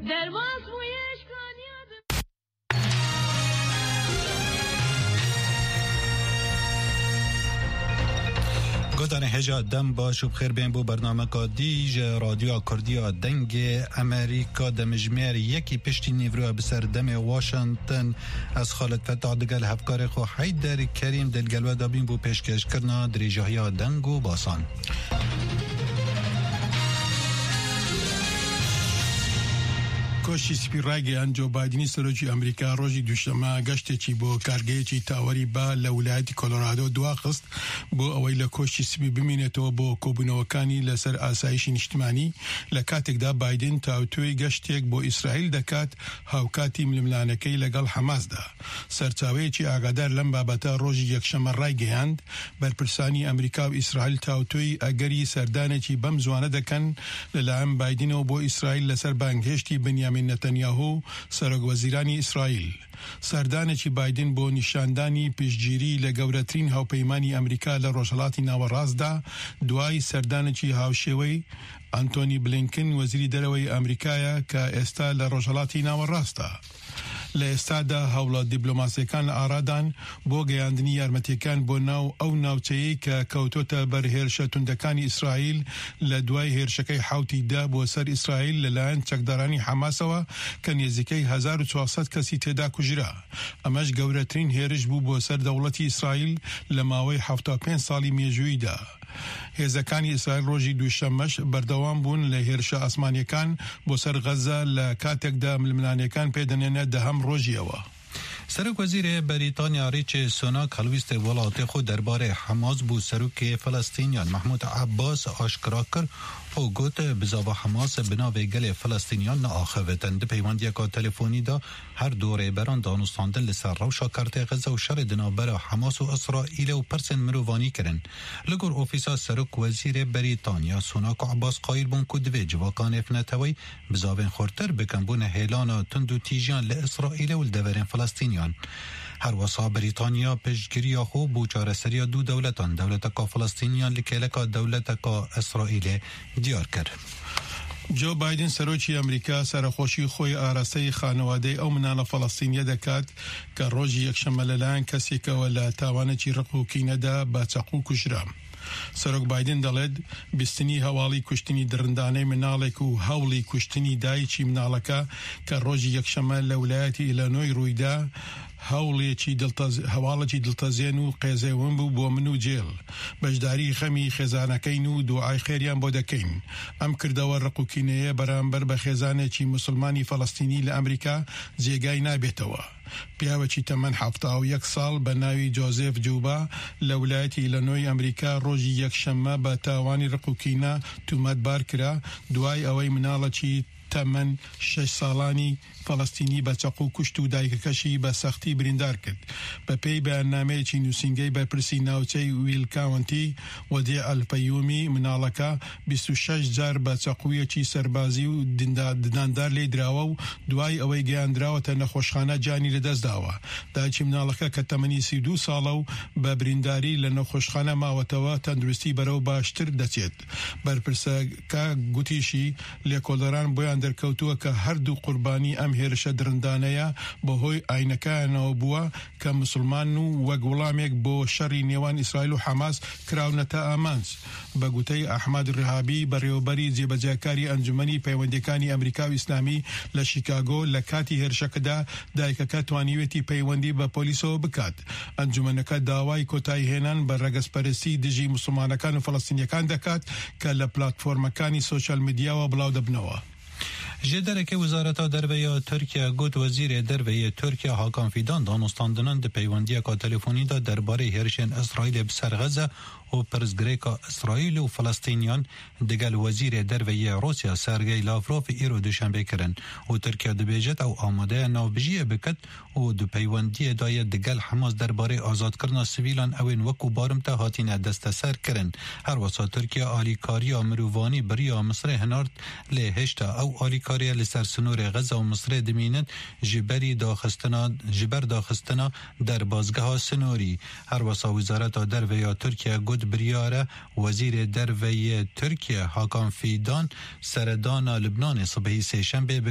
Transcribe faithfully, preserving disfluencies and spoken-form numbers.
گودان هجا دم باش و بخیر بین بو برنامه که دیج رادیو کردی دنگ امریکا دمجمیر یکی پشتی نیورو بسر دم واشنطن از خالد فتح دگل هفکار خو حیدر کریم دلگلوه دابین بو پیشکش کرنا دریجه دنگ و باسان. کوشی سپیرایگی انجو بایدنی سروجی امریکا روزی دوشنبه گشته چی بو کارگی چی تاوری با لولایت کولورادو دواخست بو اویل کوشی سپی بمینه تو بو کوبنوکانی لسر آسایش اجتماعی لکاتک دا بایدن تاوتوی گشتک بو اسرائیل دکات هاوکاتی ململانکی لگل حماس دا سرچاوی چی آگادار لم بابتا روزی یکشنبه رایگیاند برپرسانی امریکا و اسرائیل تاوتوی اگری سردانه چی بمزوانه دکن للعام بایدن و بو اسرائیل لسر بانگهشتی بنیامین نتانیاهو سرۆک وەزیرانی ئیسرائیل سەردانێکی بایدن بۆ نیشاندانی پشتگیری لە گەورەترین هاوپەیمانی ئەمریکا لە ڕۆژهەڵاتی ناوەڕاستدا دوای سەردانێکی هاوشێوەی ئەنتۆنی بلینکن وەزیری دەرەوەی ئەمریکایە کە ئێستا لە ڕۆژهەڵاتی ناوەڕاستە. لە ئێستادا هەوڵە دیبلۆماسیەکان لە ئارادان بۆ گەیاندنی یارمەتیەکان بۆ ناو ئەو ناوچەیەی کە کەوتۆتە بەر هێرشە توندەکانی ئیسرائیل لە دوای هێرشەکەی حوتیدا بۆ سەر ئیسرائیل لەلایەن چەکدارانی حەماسەوە کە نێزیکەی هەزار و چوارسەد کەسی تێدا کوژرا. ئەمەش گەورەترین هێرش بوو بۆ سەر دەوڵەتی ئیسرائیل لە ماوەی حەوتا پێنج ساڵی مێژوویدا. هێزەکانی ئیسرائیل ڕۆژی دووشەمەش بەردەوام بوون لە هێرشە ئاسمانیەکان بۆ سەر غەزە لە کاتێکدا ململانیەکان پێدەنێنە دەهەم ڕۆژیەوە. سرک وزیر بریتانیا ریچی سوناک هلویست ولایت خود درباره حماس بو سرک فلسطینیان محمود عباس آشکرا کرد و گوت بزاوا حماس بناوی گل فلسطینیان ناخوتن ده پیوندی که تلفونی دا هر دوره بران دانستاندن لسر روشا کرده غزه و شر دنابر حماس و اسرائیل و پرسن مروانی کرن. لگور اوفیسا سرک وزیر بریتانیا سوناک عباس قایل بون که دوی جواکان افنتوی بزاوین خورتر بکن بون هیلان تندو تیجان لإسرائیل و لدورین فلسطینیان. هر وسا بریتانیا پشتگیری خو بو چارەسەری دو دولتان دولتکا فلسطینیان لکیلکا دولتکا اسرائیل دیار کرد. جو بایدن سەرۆکی ئەمریکا سەرخۆشی خۆی ئاراستەی خانەوادەی ئەو مناڵە فەڵەستینیە دەکات کە ڕۆژی یەکشەمە لەلایەن کەسێکەوە لە تاوانێکی ڕق و کینەدا بە چەقو کوژرا. سەرۆک بایدن دەڵێت بیستنی هەواڵی کوشتنی درندانەی مناڵێک و هەوڵی کوشتنی دایکی مناڵەکە کە ڕۆژی یەکشەمە لە ویلایەتی ئیلینۆی ڕوویدا هەوڵێکی هەواڵێکی دڵتەزێن و قێزەوەم بوو بۆ من و جێل بەشداری خەمی خێزانەکەین و دوعای خێریان بۆ دەکەین. ئەم کردەوە ڕقوکینەیە بەرامبەر بە خێزانێکی مسلمانی فەڵەستینی لە ئەمریکا جێگای نابێتەوە. پیاوەکی تەمەن حەفتا و یەک ساڵ بە ناوی جۆزێف جوبا لە ویلایەتی ئیلینۆی ئەمریکا ڕۆژی یەکشەممە بە تاوانی ڕقوکینە تومەتبار کرا دوای ئەوەی مناڵەکی تەمەن شەش ساڵانی فەڵەستینی بە چەقو کوشت و دایکەکەشی بە سەختی بریندار کرد. بە پێی بەیاننامەیەکی نووسینگەی بەرپرسی ناوچەی ویل کاونتی وەدێ ئەلپەیومی مناڵەکە بیست و شەش جار بە چەقویەکی سەربازی و دداندار لێ دراوە و دوای ئەوەی گەیاندراوەتە نەخۆشخانە جانی لەدەستداوە. دایکی مناڵەکە کە تەمەنی سی و دوو ساڵە و بە برینداری لە نەخۆشخانە ماوەتەوە تەندروستی بەرەو باشتر دەچێت. بەرپرسەکە گوتیشی لێکۆڵەران بۆیان دەرکەوتووە کە هەردوو قوربانی ئەم هێرشە درندانەیە بەهۆی ئاینەکانەوە بووە کە مسلمان و وەک وەڵامێک بۆ شەڕی نێوان ئیسرائیل و حەماس کراونەتە ئامانج. بە گوتەی ئەحمەد ڕێهابی بەڕێوەبەری جێبەجێکاری ئەنجومەنی پەیوەندیەکانی ئەمریکا و ئیسلامی لە شیکاگۆ لە کاتی هێرشەکەدا دایکەکە توانیوێتی پەیوەندی بە پۆلیسەوە بکات. ئەنجومەنەکە داوای کۆتایی هێنان بە ڕەگەزپەرستی دژی مسلمانەکان و فەڵەستینیەکان دەکات کە لە پلاتفۆرمەکانی سۆشیال میدیاوە بڵاو دەبنەوە. جدرک وزارت دربه ترکیه گوت وزیر دربه ترکیه هاکان فیدان دانستاندنان ده پیوندی که تلفنی دا درباره هرشن اسرائیل بسر غزه و پرزگریکا اسرائیل و فلسطینیان دگل وزیر دربه روسیا سرگی لاوروف ایرو دوشنبه کرن و ترکیه دبیجت او آماده ناوبجیه بکت و دو پیوندی دای دگل حماس درباره آزاد کردن سویلان اوین وکو بارمتا هاتین دست سر کرن. هر وسا ترکیه آلیکاریا مروانی بریا مصر هنارد لهشتا او آلیکاریا لسر سنور غزه و مصر دمینت جبری داخستنا جبر داخستنا در بازگاه سنوری. هر وسا وزارت دربه ترکیه گود بریاره وزیر دربه ترکیه هاکان فیدان سردان لبنان صبحی سه شنبه